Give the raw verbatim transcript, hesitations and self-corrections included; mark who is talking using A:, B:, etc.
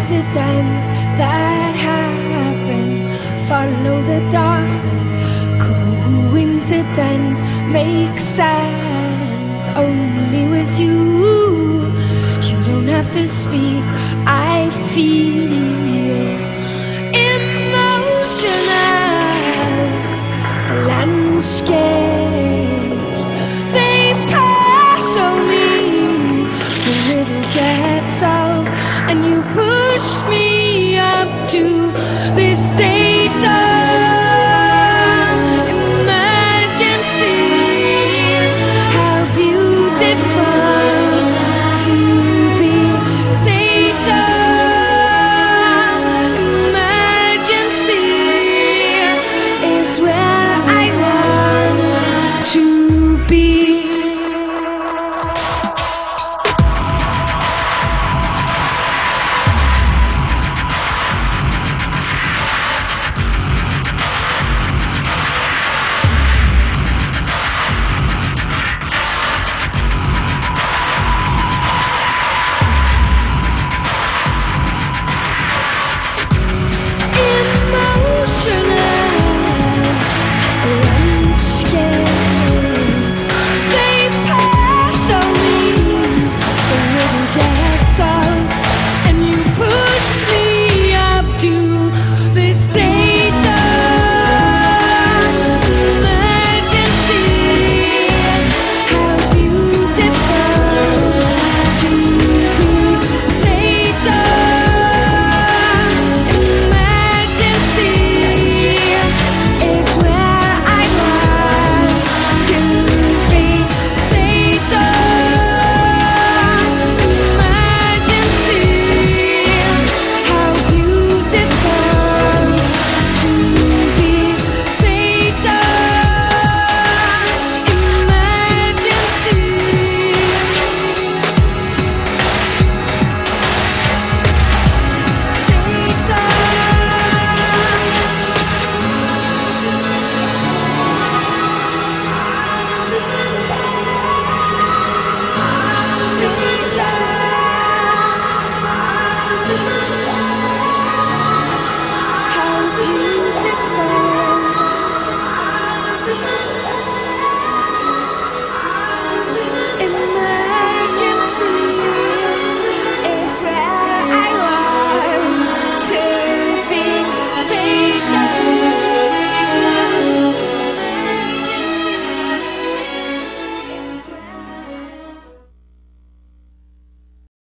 A: incident that happened. Follow the dot. Coincidence makes sense only with you. You don't have to speak. I feel emotional landscapes. They pass on me. The riddle gets solved, and you push me up to this state of emergency. How beautiful to be state of emergency is where I want to be. How beautiful.